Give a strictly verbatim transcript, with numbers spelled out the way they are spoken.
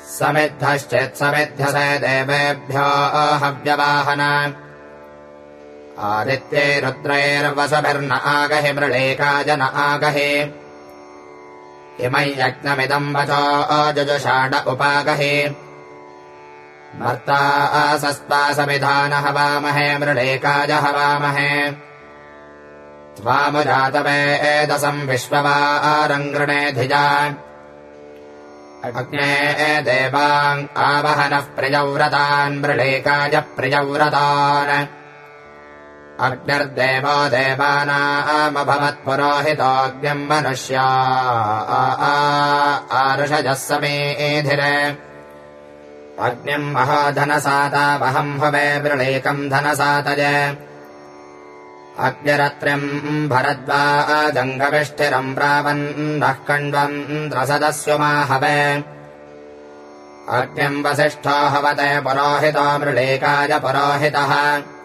समिद्धश्चेत्समिध्यसे देवेभ्यो हव्यवाहन आदित्ये रुद्रैर्वसभिर्न आगहि मृळीकाय न आगहि इमै यज्ञमिदम् वचो जुजुषाड उपागहि मर्ता सस्पासमिधान हवामहे मृळीकाय हवामहे त्वामुजातवेदसम् विश्ववारम् गृणे धिजा अग्ने देवान् आवहनः प्रियव्रतान् मृळीकाय प्रियव्रतान् अग्निर्देवो देवानामभवत्पुरोहितोऽग्निम् मनुष्या आरुषजः समेधिरे अग्निम् महोधनसातावहम् हवे मृळीकम् धनसातय अग्निरत्रिम् भरद्वाजङ्गविष्ठिरम् प्रावन्नः कण्वम् त्रसदस्युमाहवे अग्निम् वसिष्ठो हवते पुरोहितो मृळीकाय पुरोहितः